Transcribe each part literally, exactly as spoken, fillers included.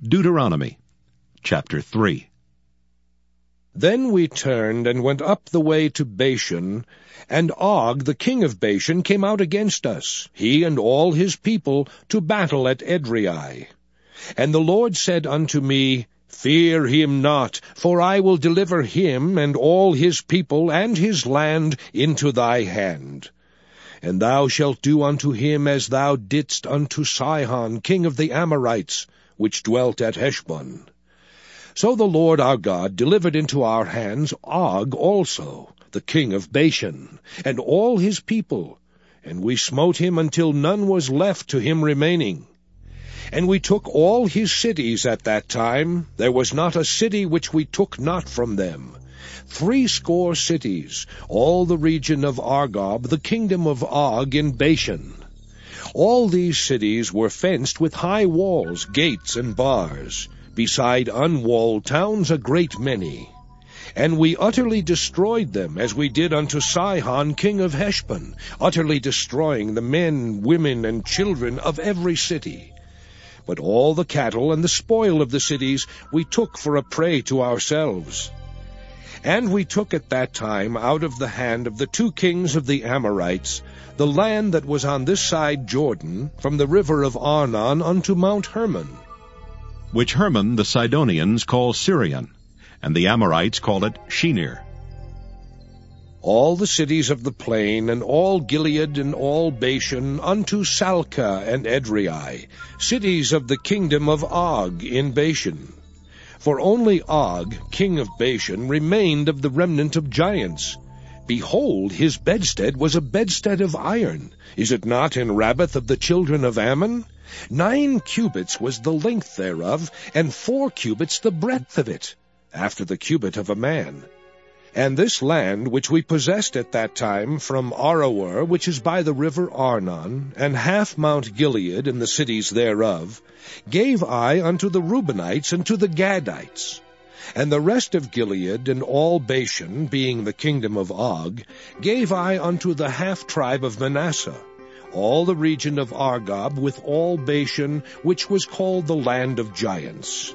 Deuteronomy chapter three. Then we turned and went up the way to Bashan, and Og the king of Bashan came out against us, he and all his people, to battle at Edrei. And the Lord said unto me, Fear him not, for I will deliver him and all his people and his land into thy hand. And thou shalt do unto him as thou didst unto Sihon king of the Amorites, which dwelt at Heshbon. So the Lord our God delivered into our hands Og also, the king of Bashan, and all his people, and we smote him until none was left to him remaining. And we took all his cities at that time. There was not a city which we took not from them. Threescore cities, all the region of Argob, the kingdom of Og in Bashan. All these cities were fenced with high walls, gates, and bars, beside unwalled towns a great many. And we utterly destroyed them, as we did unto Sihon king of Heshbon, utterly destroying the men, women, and children of every city. But all the cattle and the spoil of the cities we took for a prey to ourselves. And we took at that time out of the hand of the two kings of the Amorites the land that was on this side Jordan, from the river of Arnon unto Mount Hermon, which Hermon the Sidonians call Syrian, and the Amorites call it Shinir. All the cities of the plain, and all Gilead, and all Bashan, unto Salcah and Edrei, cities of the kingdom of Og in Bashan. For only Og, king of Bashan, remained of the remnant of giants. Behold, his bedstead was a bedstead of iron. Is it not in Rabbath of the children of Ammon? Nine cubits was the length thereof, and four cubits the breadth of it, after the cubit of a man. And this land which we possessed at that time from Aroer, which is by the river Arnon, and half Mount Gilead and the cities thereof, gave I unto the Reubenites and to the Gadites. And the rest of Gilead and all Bashan, being the kingdom of Og, gave I unto the half-tribe of Manasseh, all the region of Argob with all Bashan, which was called the land of giants.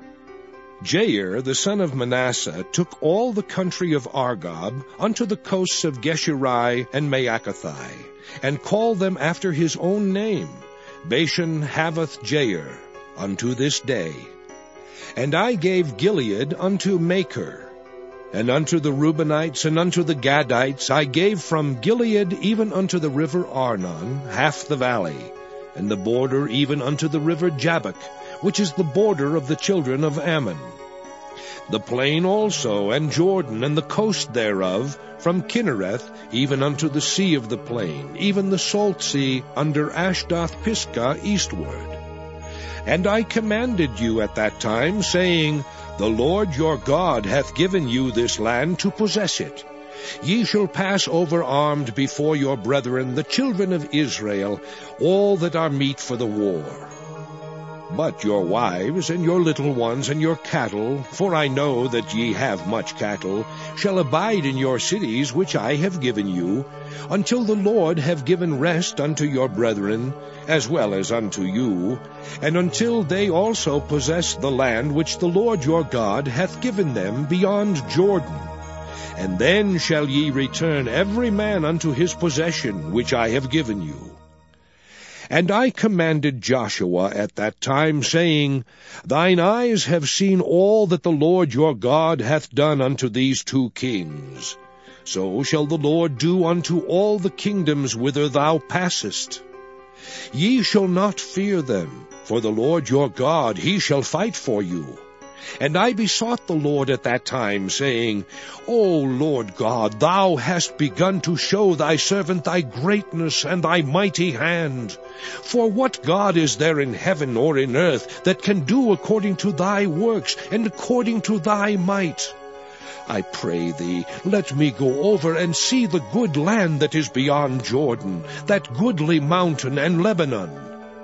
Jair, the son of Manasseh, took all the country of Argob unto the coasts of Geshuri and Maacathai, and called them after his own name, Bashan Havoth Jair, unto this day. And I gave Gilead unto Machir, and unto the Reubenites and unto the Gadites I gave from Gilead even unto the river Arnon half the valley, and the border even unto the river Jabbok, which is the border of the children of Ammon. The plain also, and Jordan, and the coast thereof, from Kinnereth even unto the sea of the plain, even the salt sea under Ashdoth Pisgah eastward. And I commanded you at that time, saying, The Lord your God hath given you this land to possess it. Ye shall pass over armed before your brethren, the children of Israel, all that are meet for the war. But your wives, and your little ones, and your cattle, for I know that ye have much cattle, shall abide in your cities which I have given you, until the Lord have given rest unto your brethren, as well as unto you, and until they also possess the land which the Lord your God hath given them beyond Jordan. And then shall ye return every man unto his possession which I have given you. And I commanded Joshua at that time, saying, Thine eyes have seen all that the Lord your God hath done unto these two kings. So shall the Lord do unto all the kingdoms whither thou passest. Ye shall not fear them, for the Lord your God, he shall fight for you. And I besought the Lord at that time, saying, O Lord God, thou hast begun to show thy servant thy greatness and thy mighty hand. For what God is there in heaven or in earth that can do according to thy works and according to thy might? I pray thee, let me go over and see the good land that is beyond Jordan, that goodly mountain and Lebanon.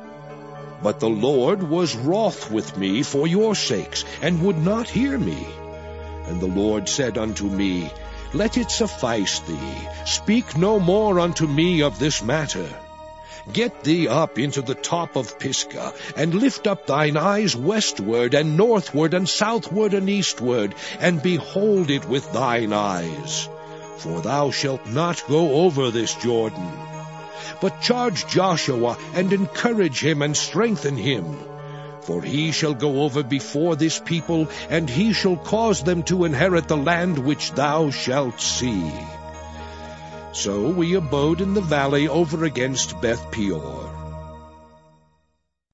But the Lord was wroth with me for your sakes, and would not hear me. And the Lord said unto me, Let it suffice thee, speak no more unto me of this matter. Get thee up into the top of Pisgah, and lift up thine eyes westward, and northward, and southward, and eastward, and behold it with thine eyes. For thou shalt not go over this Jordan. But charge Joshua, and encourage him, and strengthen him. For he shall go over before this people, and he shall cause them to inherit the land which thou shalt see. So we abode in the valley over against Beth Peor.